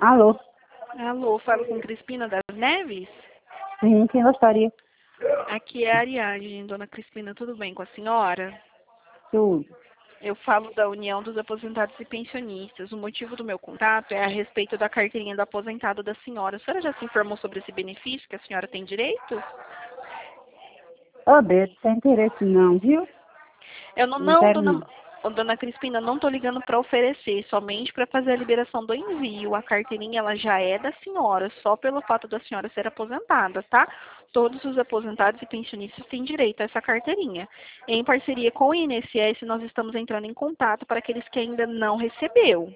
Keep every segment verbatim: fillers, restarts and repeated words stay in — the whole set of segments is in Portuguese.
Alô? Alô, falo com Crispina das Neves? Sim, quem gostaria? Aqui é a Ariadne, dona Crispina, tudo bem com a senhora? Tudo. Eu falo da União dos Aposentados e Pensionistas. O motivo do meu contato é a respeito da carteirinha do aposentado da senhora. A senhora já se informou sobre esse benefício que a senhora tem direito? Ô, Beto, sem interesse não, viu? Eu não, Não não, quero dona, não. ô, dona Crispina, não estou ligando para oferecer, somente para fazer a liberação do envio. A carteirinha ela já é da senhora, só pelo fato da senhora ser aposentada, tá? Todos os aposentados e pensionistas têm direito a essa carteirinha. Em parceria com o I N S S, nós estamos entrando em contato para aqueles que ainda não recebeu.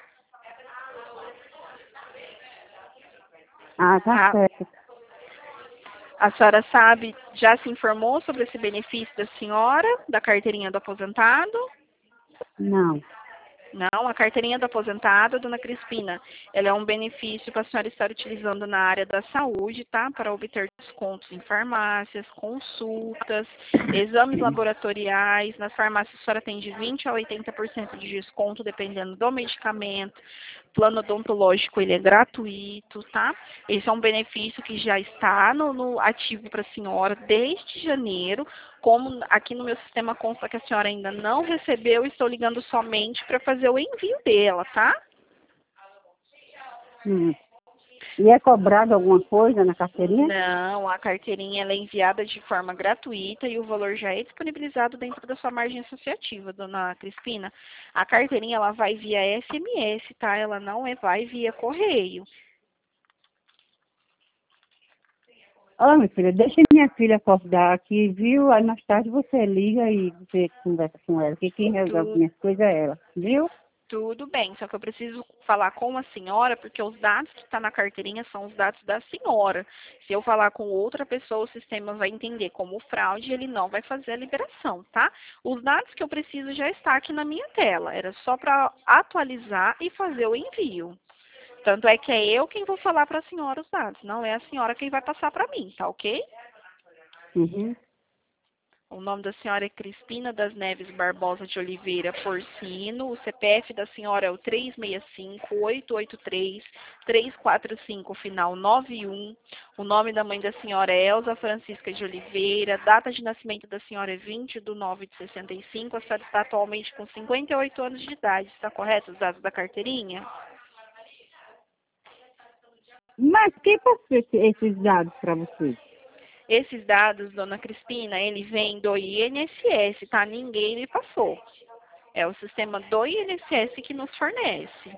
Ah, tá Tá? certo. A senhora sabe, já se informou sobre esse benefício da senhora, da carteirinha do aposentado? Não. Não, a carteirinha do aposentado, dona Crispina, ela é um benefício para a senhora estar utilizando na área da saúde, tá? Para obter descontos em farmácias, consultas, exames laboratoriais. Nas farmácias a senhora tem de vinte a oitenta por cento de desconto, dependendo do medicamento. Plano odontológico, ele é gratuito, tá? Esse é um benefício que já está no, no ativo para a senhora desde janeiro. Como aqui no meu sistema consta que a senhora ainda não recebeu, estou ligando somente para fazer o envio dela, tá? Hum. E é cobrado alguma coisa na carteirinha? Não, a carteirinha ela é enviada de forma gratuita e o valor já é disponibilizado dentro da sua margem associativa, dona Crispina. A carteirinha ela vai via S M S, tá? Ela não é, vai via correio. Ô, minha filha, deixa minha filha acordar aqui, viu? Aí mais tarde você liga e você conversa com ela, que quem resolve Tu, minhas coisas é ela, viu? tudo bem, só que eu preciso falar com a senhora, porque os dados que estão na carteirinha são os dados da senhora. Se eu falar com outra pessoa, o sistema vai entender como fraude e ele não vai fazer a liberação, tá? Os dados que eu preciso já está aqui na minha tela. Era só para atualizar e fazer o envio. Tanto é que é eu quem vou falar para a senhora os dados, não é a senhora quem vai passar para mim, tá ok? Uhum. O nome da senhora é Crispina das Neves Barbosa de Oliveira Porcino. O C P F da senhora é o três seis cinco, oito oito três, três quatro cinco, final nove um. O nome da mãe da senhora é Elza Francisca de Oliveira. A data de nascimento da senhora é vinte de nove de sessenta e cinco. A senhora está atualmente com cinquenta e oito anos de idade. Está correto os dados da carteirinha? Mas quem passou esse- esses dados para você? Esses dados, dona Crispina, ele vem do I N S S, tá? Ninguém me passou. É o sistema do I N S S que nos fornece.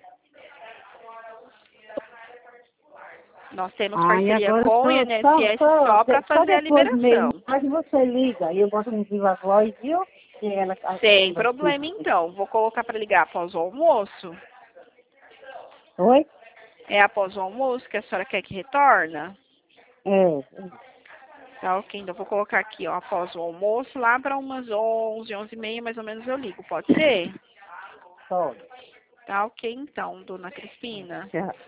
Nós temos Ah, e parceria agora com o só, só, I N S S só, só para só fazer a depois liberação. mesmo, mas você liga e eu boto no viva voz, viu? E ela a- Sem conversa com problema, você. então. Vou colocar para ligar após o almoço. Oi? É após o almoço que a senhora quer que retorna? É. Tá ok, então vou colocar aqui, ó, após o almoço, lá para umas onze, onze e meia, mais ou menos eu ligo, pode ser? Pode. Tá ok, então, dona Crispina. Tchau.